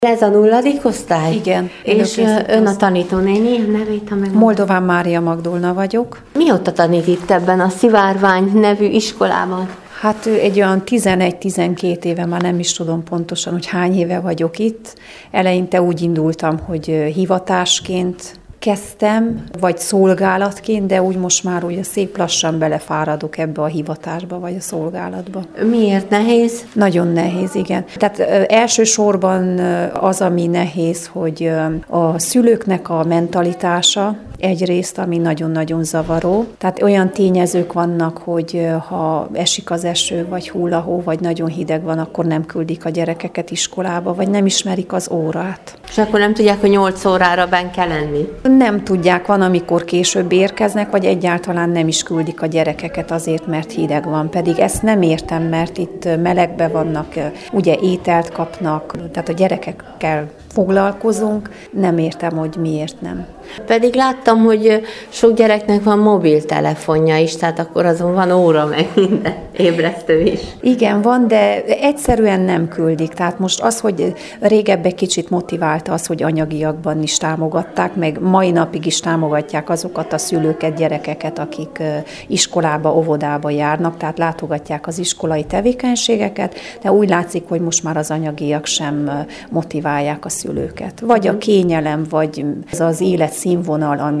Ez a 0. osztály? Igen. És ön a tanítónéni nevét, ha meg... Moldován Mária Magdolna vagyok. Mióta tanít itt ebben a Szivárvány nevű iskolában? Hát egy olyan 11-12 éve, már nem is tudom pontosan, hogy hány éve vagyok itt. Eleinte úgy indultam, hogy hivatásként kezdtem, vagy szolgálatként, de úgy most már ugye szép lassan belefáradok ebbe a hivatásba, vagy a szolgálatba. Miért nehéz? Nagyon nehéz, igen. Tehát elsősorban az, ami nehéz, hogy a szülőknek a mentalitása egyrészt, ami nagyon-nagyon zavaró. Tehát olyan tényezők vannak, hogy ha esik az eső, vagy hull a hó, vagy nagyon hideg van, akkor nem küldik a gyerekeket iskolába, vagy nem ismerik az órát. És akkor nem tudják, hogy 8 órára benn kell lenni? Nem tudják, van, amikor később érkeznek, vagy egyáltalán nem is küldik a gyerekeket azért, mert hideg van. Pedig ezt nem értem, mert itt melegbe vannak, ugye ételt kapnak, tehát a gyerekekkel foglalkozunk, nem értem, hogy miért nem. Pedig láttam, hogy sok gyereknek van mobiltelefonja is, tehát akkor azon van óra, meg minden ébresztő is. Igen, van, de egyszerűen nem küldik. Tehát most az, hogy régebb egy kicsit motiválta az, hogy anyagiakban is támogatták, meg mai napig is támogatják azokat a szülőket, gyerekeket, akik iskolába, óvodába járnak, tehát látogatják az iskolai tevékenységeket, de úgy látszik, hogy most már az anyagiak sem motiválják a szülőket. Vagy a kényelem, vagy az életszínvonal,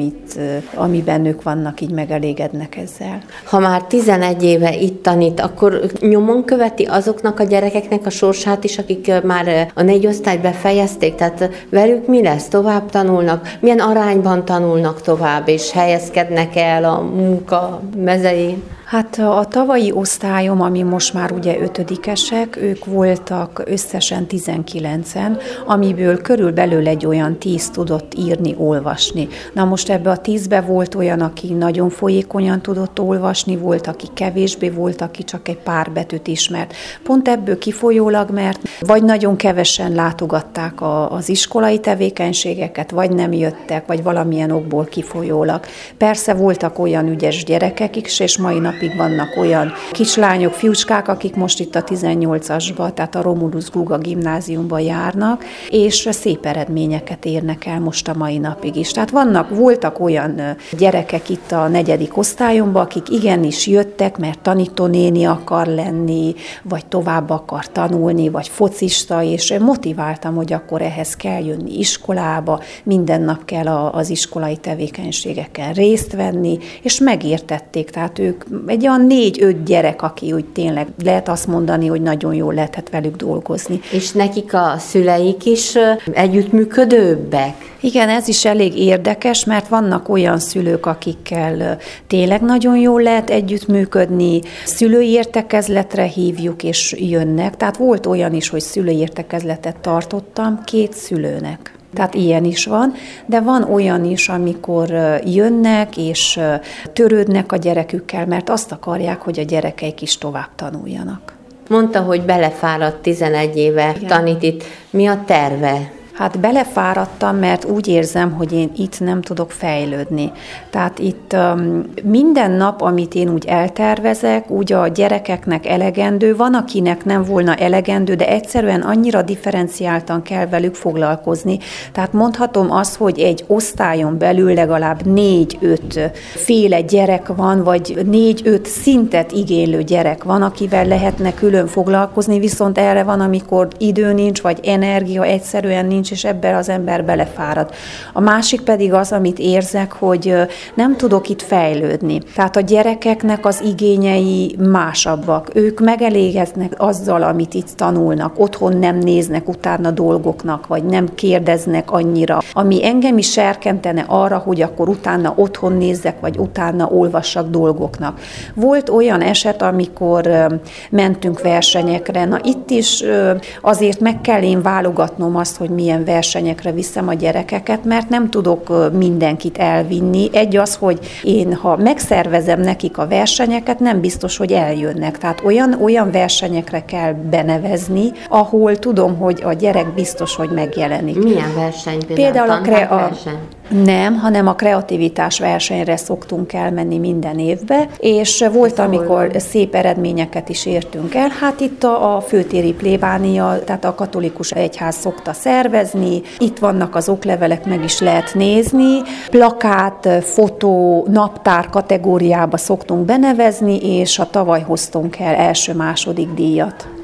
amiben ők vannak, így megelégednek ezzel. Ha már 11 éve itt tanít, akkor nyomon követi azoknak a gyerekeknek a sorsát is, akik már a 4 osztályt befejezték, tehát velük mi lesz? Tovább tanulnak? Milyen arányban tanulnak tovább, és helyezkednek el a munka mezein? Hát a tavalyi osztályom, ami most már ugye 5-esek, ők voltak összesen 19-en, amiből körülbelül egy olyan 10 tudott írni, olvasni. Na most ebbe a 10-be volt olyan, aki nagyon folyékonyan tudott olvasni, volt, aki kevésbé, volt, aki csak egy pár betűt ismert. Pont ebből kifolyólag, mert vagy nagyon kevesen látogatták az iskolai tevékenységeket, vagy nem jöttek, vagy valamilyen okból kifolyólag. Persze voltak olyan ügyes gyerekek is, és mai napig vannak olyan kislányok, fiúcskák, akik most itt a 18-asba, tehát a Romulus Guga gimnáziumba járnak, és szép eredményeket érnek el most a mai napig is. Tehát voltak olyan gyerekek itt a 4. osztályomban, akik igenis jöttek, mert tanítónéni akar lenni, vagy tovább akar tanulni, vagy focista, és motiváltam, hogy akkor ehhez kell jönni iskolába, minden nap kell az iskolai tevékenységeken részt venni, és megértették, tehát ők egy olyan 4-5 gyerek, aki úgy tényleg lehet azt mondani, hogy nagyon jól lehetett velük dolgozni. És nekik a szüleik is együttműködőbbek? Igen, ez is elég érdekes, mert vannak olyan szülők, akikkel tényleg nagyon jól lehet együttműködni, szülői értekezletre hívjuk, és jönnek. Tehát volt olyan is, hogy szülői értekezletet tartottam 2 szülőnek. Tehát ilyen is van, de van olyan is, amikor jönnek és törődnek a gyerekükkel, mert azt akarják, hogy a gyerekeik is tovább tanuljanak. Mondta, hogy belefáradt 11 éve tanít itt. Mi a terve? Hát belefáradtam, mert úgy érzem, hogy én itt nem tudok fejlődni. Tehát itt minden nap, amit én úgy eltervezek, úgy a gyerekeknek elegendő, van, akinek nem volna elegendő, de egyszerűen annyira differenciáltan kell velük foglalkozni. Tehát mondhatom azt, hogy egy osztályon belül legalább 4-5 féle gyerek van, vagy 4-5 szintet igénylő gyerek van, akivel lehetne külön foglalkozni, viszont erre van, amikor idő nincs, vagy energia egyszerűen nincs, és ebben az ember belefárad. A másik pedig az, amit érzek, hogy nem tudok itt fejlődni. Tehát a gyerekeknek az igényei másabbak. Ők megelégeznek azzal, amit itt tanulnak. Otthon nem néznek utána dolgoknak, vagy nem kérdeznek annyira. Ami engem is serkentene arra, hogy akkor utána otthon nézzek, vagy utána olvassak dolgoknak. Volt olyan eset, amikor mentünk versenyekre. Na itt is azért meg kell én válogatnom azt, hogy milyen versenyekre viszem a gyerekeket, mert nem tudok mindenkit elvinni. Egy az, hogy én, ha megszervezem nekik a versenyeket, nem biztos, hogy eljönnek. Tehát olyan versenyekre kell benevezni, ahol tudom, hogy a gyerek biztos, hogy megjelenik. Milyen verseny? Például Nem, hanem a kreativitás versenyre szoktunk elmenni minden évbe, és volt, amikor szép eredményeket is értünk el. Hát itt a főtéri plébánia, tehát a katolikus egyház szokta szervezni, itt vannak az oklevelek, meg is lehet nézni. Plakát, fotó, naptár kategóriába szoktunk benevezni, és a tavaly hoztunk el első-második díjat.